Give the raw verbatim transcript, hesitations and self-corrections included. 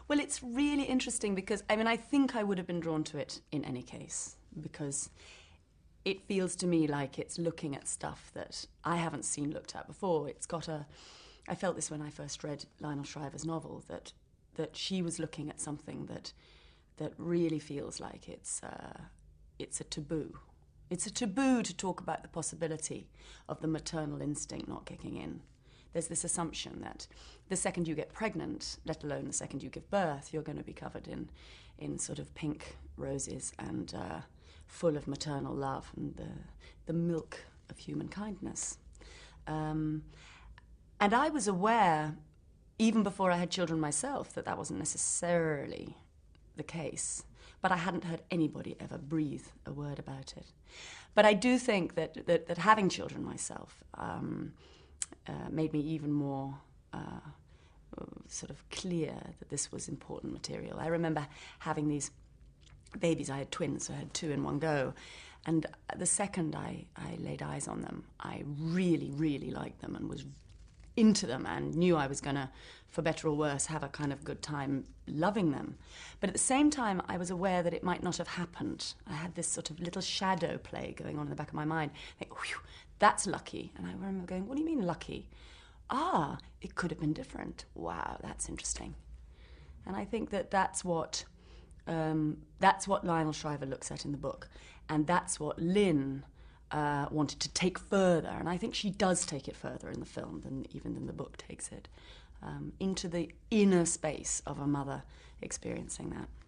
Well, it's really interesting because, I mean, I think I would have been drawn to it in any case because it feels to me like it's looking at stuff that I haven't seen looked at before. It's got a... I felt this when I first read Lionel Shriver's novel, that that she was looking at something that that really feels like it's uh, it's a taboo. It's a taboo to talk about the possibility of the maternal instinct not kicking in. There's this assumption that the second you get pregnant, let alone the second you give birth, you're going to be covered in, in sort of pink roses and uh, full of maternal love and the, the milk of human kindness. Um, and I was aware, even before I had children myself, that that wasn't necessarily the case. But I hadn't heard anybody ever breathe a word about it. But I do think that, that, that having children myself um, uh, made me even more uh, sort of clear that this was important material. I remember having these babies. I had twins, so I had two in one go. And the second I, I laid eyes on them, I really, really liked them and was into them and knew I was going to, for better or worse, have a kind of good time loving them. But at the same time, I was aware that it might not have happened. I had this sort of little shadow play going on in the back of my mind. Like, whew, that's lucky. And I remember going, what do you mean lucky? Ah, it could have been different. Wow, that's interesting. And I think that that's what, um, that's what Lionel Shriver looks at in the book. And that's what Lynn Uh, wanted to take further, and I think she does take it further in the film than even than the book takes it, um, into the inner space of a mother experiencing that.